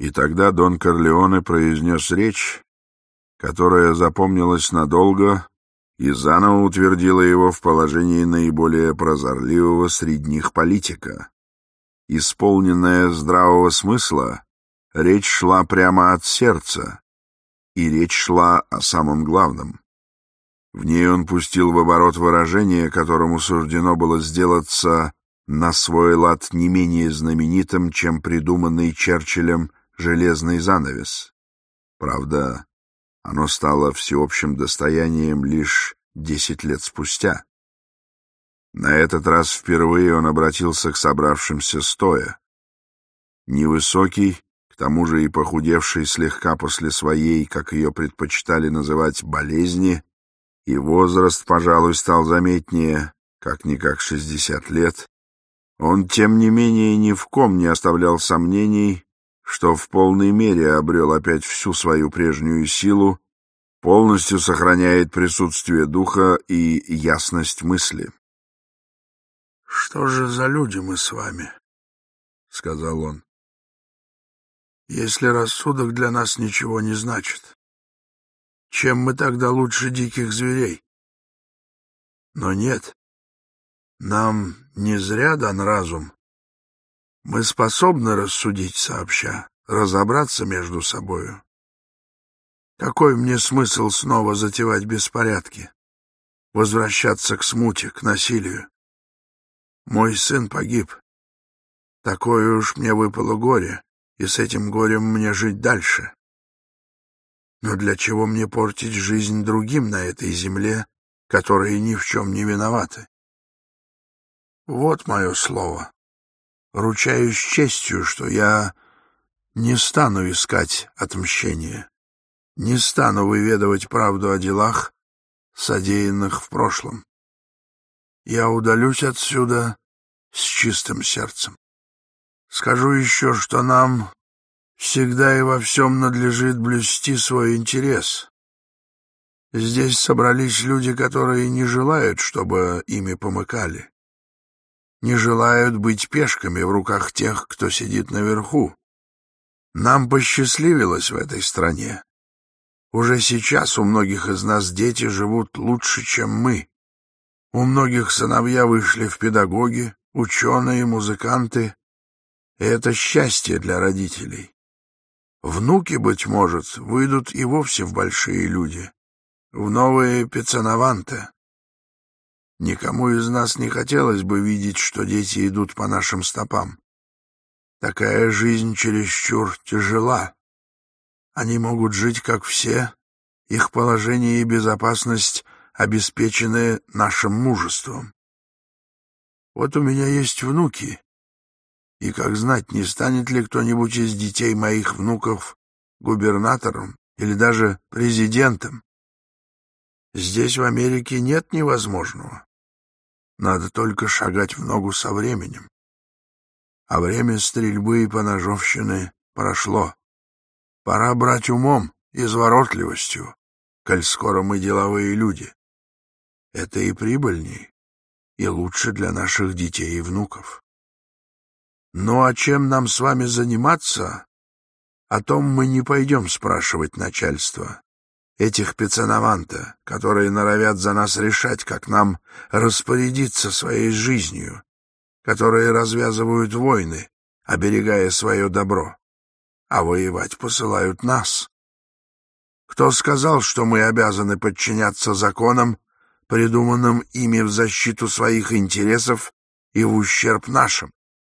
И тогда Дон Корлеоне произнес речь, которая запомнилась надолго и заново утвердила его в положении наиболее прозорливого среди них политика. Исполненная здравого смысла, речь шла прямо от сердца, и речь шла о самом главном. В ней он пустил в оборот выражение, которому суждено было сделаться на свой лад не менее знаменитым, чем придуманный Черчиллем железный занавес. Правда, оно стало всеобщим достоянием лишь 10 лет спустя. На этот раз впервые он обратился к собравшимся стоя. Невысокий, к тому же и похудевший слегка после своей, как ее предпочитали называть, болезни, и возраст, пожалуй, стал заметнее, как-никак 60 лет, он, тем не менее, ни в ком не оставлял сомнений, что в полной мере обрел опять всю свою прежнюю силу, полностью сохраняет присутствие духа и ясность мысли. «Что же за люди мы с вами?» — сказал он. «Если рассудок для нас ничего не значит, чем мы тогда лучше диких зверей? Но нет, нам не зря дан разум. Мы способны рассудить сообща, разобраться между собою. Какой мне смысл снова затевать беспорядки, возвращаться к смуте, к насилию? Мой сын погиб. Такое уж мне выпало горе, и с этим горем мне жить дальше. Но для чего мне портить жизнь другим на этой земле, которые ни в чем не виноваты? Вот мое слово. Ручаюсь честью, что я не стану искать отмщения, не стану выведывать правду о делах, содеянных в прошлом. Я удалюсь отсюда с чистым сердцем. Скажу еще, что нам всегда и во всем надлежит блюсти свой интерес. Здесь собрались люди, которые не желают, чтобы ими помыкали, не желают быть пешками в руках тех, кто сидит наверху. Нам посчастливилось в этой стране. Уже сейчас у многих из нас дети живут лучше, чем мы. У многих сыновья вышли в педагоги, ученые, музыканты. И это счастье для родителей. Внуки, быть может, выйдут и вовсе в большие люди, в новые Пецанаванте. Никому из нас не хотелось бы видеть, что дети идут по нашим стопам. Такая жизнь чересчур тяжела. Они могут жить, как все, их положение и безопасность обеспечены нашим мужеством. Вот у меня есть внуки, и, как знать, не станет ли кто-нибудь из детей моих внуков губернатором или даже президентом. Здесь, в Америке, нет невозможного. Надо только шагать в ногу со временем. А время стрельбы и поножовщины прошло. Пора брать умом, изворотливостью, коль скоро мы деловые люди. Это и прибыльней, и лучше для наших детей и внуков. Ну а чем нам с вами заниматься, о том мы не пойдем спрашивать начальство. Этих Пецанаванте, которые норовят за нас решать, как нам распорядиться своей жизнью, которые развязывают войны, оберегая свое добро, а воевать посылают нас. Кто сказал, что мы обязаны подчиняться законам, придуманным ими в защиту своих интересов и в ущерб нашим?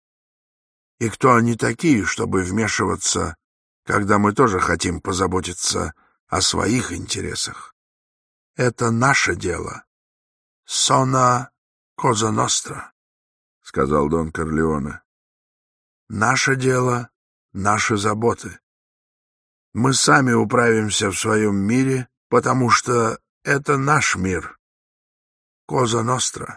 И кто они такие, чтобы вмешиваться, когда мы тоже хотим позаботиться о своих интересах? Это наше дело. Сона Коза Ностра, — сказал Дон Корлеоне. Наше дело, наши заботы. Мы сами управимся в своем мире, потому что это наш мир. Коза Ностра.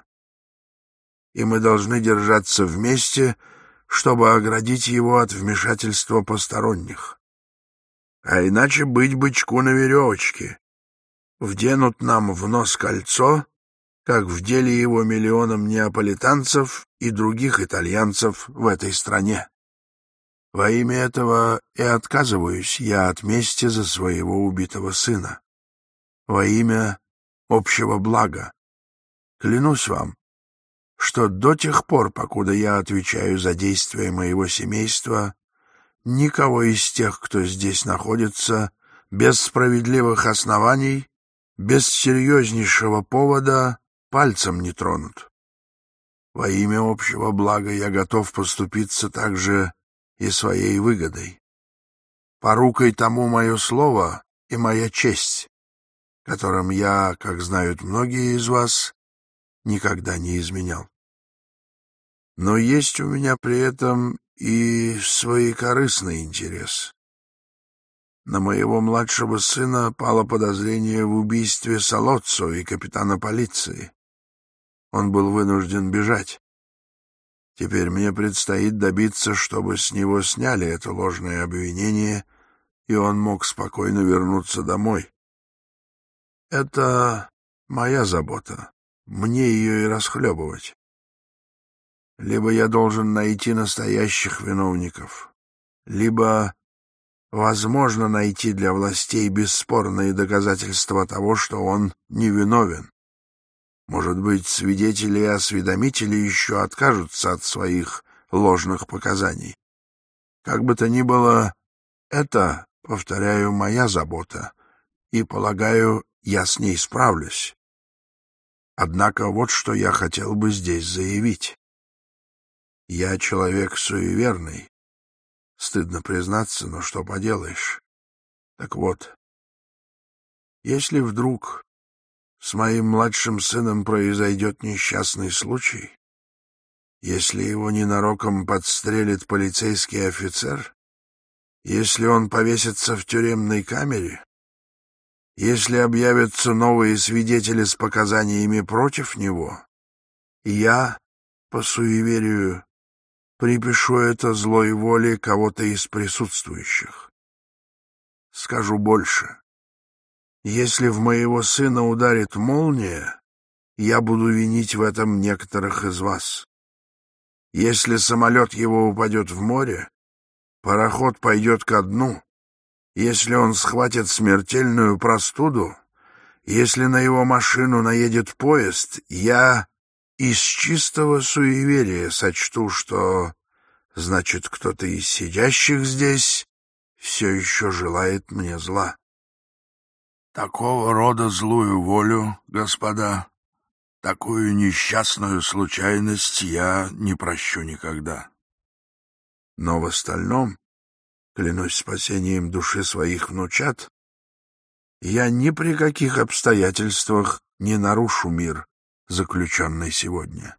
И мы должны держаться вместе, чтобы оградить его от вмешательства посторонних. А иначе быть бычку на веревочке. Вденут нам в нос кольцо, как вдели его миллионам неаполитанцев и других итальянцев в этой стране. Во имя этого и отказываюсь я от мести за своего убитого сына. Во имя общего блага. Клянусь вам, что до тех пор, покуда я отвечаю за действия моего семейства, никого из тех, кто здесь находится, без справедливых оснований, без серьезнейшего повода, пальцем не тронут. Во имя общего блага я готов поступиться также и своей выгодой. Порукой тому мое слово и моя честь, которым я, как знают многие из вас, никогда не изменял. Но есть у меня при этом и своекорыстный интерес. На моего младшего сына пало подозрение в убийстве Салоццо и капитана полиции. Он был вынужден бежать. Теперь мне предстоит добиться, чтобы с него сняли это ложное обвинение, и он мог спокойно вернуться домой. Это моя забота. Мне ее и расхлебывать. Либо я должен найти настоящих виновников, либо возможно найти для властей бесспорные доказательства того, что он невиновен. Может быть, свидетели и осведомители еще откажутся от своих ложных показаний. Как бы то ни было, это, повторяю, моя забота, и, полагаю, я с ней справлюсь. Однако вот что я хотел бы здесь заявить. Я человек суеверный. Стыдно признаться, но что поделаешь. Так вот, если вдруг с моим младшим сыном произойдет несчастный случай, если его ненароком подстрелит полицейский офицер, если он повесится в тюремной камере, если объявятся новые свидетели с показаниями против него, я, по суеверию, припишу это злой воле кого-то из присутствующих. Скажу больше. Если в моего сына ударит молния, я буду винить в этом некоторых из вас. Если самолет его упадет в море, пароход пойдет ко дну. Если он схватит смертельную простуду, если на его машину наедет поезд, я из чистого суеверия сочту, что, значит, кто-то из сидящих здесь все еще желает мне зла. Такого рода злую волю, господа, такую несчастную случайность я не прощу никогда. Но в остальном, клянусь спасением души своих внучат, я ни при каких обстоятельствах не нарушу мир, заключенный сегодня.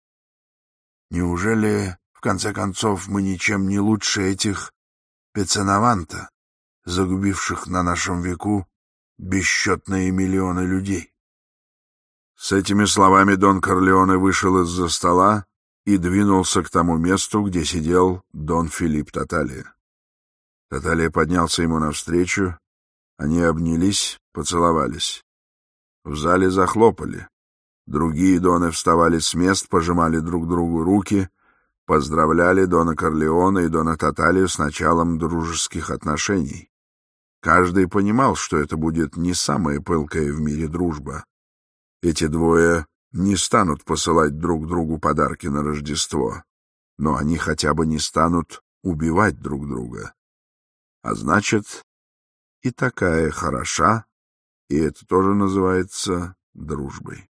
Неужели, в конце концов, мы ничем не лучше этих Пеццинаванта, загубивших на нашем веку бесчетные миллионы людей? С этими словами Дон Корлеоне вышел из-за стола и двинулся к тому месту, где сидел Дон Филипп Таталия. Таталия поднялся ему навстречу, они обнялись, поцеловались. В зале захлопали. Другие доны вставали с мест, пожимали друг другу руки, поздравляли Дона Корлеоне и Дона Таталию с началом дружеских отношений. Каждый понимал, что это будет не самая пылкая в мире дружба. Эти двое не станут посылать друг другу подарки на Рождество, но они хотя бы не станут убивать друг друга. А значит, и такая хороша, и это тоже называется дружбой.